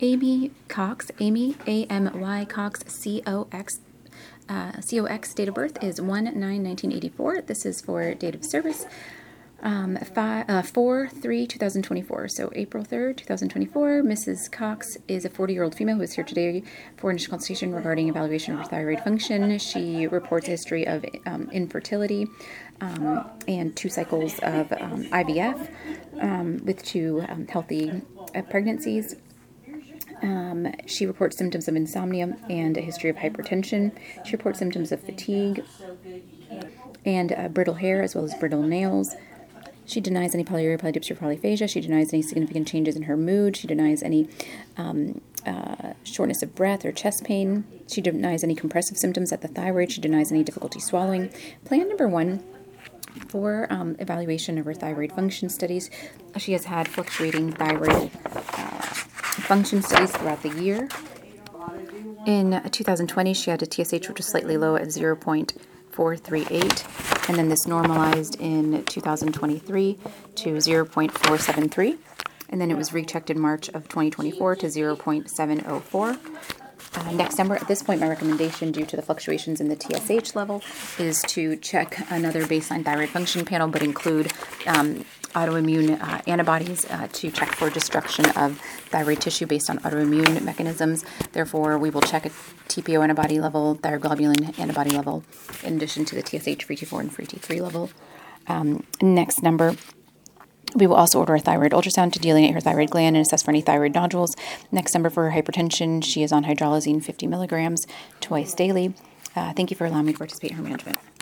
Amy Cox, Amy, A-M-Y Cox, C-O-X. COX date of birth is 1/9/1984. This is for date of service 4/3/2024. So April 3rd, 2024. Mrs. Cox is a 40-year-old female who is here today for initial consultation regarding evaluation of her thyroid function. She reports a history of infertility and 2 cycles of IVF with 2 healthy pregnancies. She reports symptoms of insomnia and a history of hypertension. She reports symptoms of fatigue and brittle hair as well as brittle nails. She denies any polyuria, polydipsia, or polyphagia. She denies any significant changes in her mood. She denies any shortness of breath or chest pain. She denies any compressive symptoms at the thyroid. She denies any difficulty swallowing. Plan number 1 for evaluation of her thyroid function studies. She has had fluctuating thyroid function studies throughout the year. In 2020, she had a TSH which was slightly low at 0.438, and then this normalized in 2023 to 0.473, and then it was rechecked in March of 2024 to 0.704. Next number, at this point, my recommendation due to the fluctuations in the TSH level is to check another baseline thyroid function panel, but include autoimmune antibodies to check for destruction of thyroid tissue based on autoimmune mechanisms. Therefore, we will check a TPO antibody level, thyroglobulin antibody level, in addition to the TSH, free T4, and free T3 level. Next number, we will also order a thyroid ultrasound to delineate her thyroid gland and assess for any thyroid nodules. Next number, for her hypertension, she is on hydralazine 50 milligrams twice daily. Thank you for allowing me to participate in her management.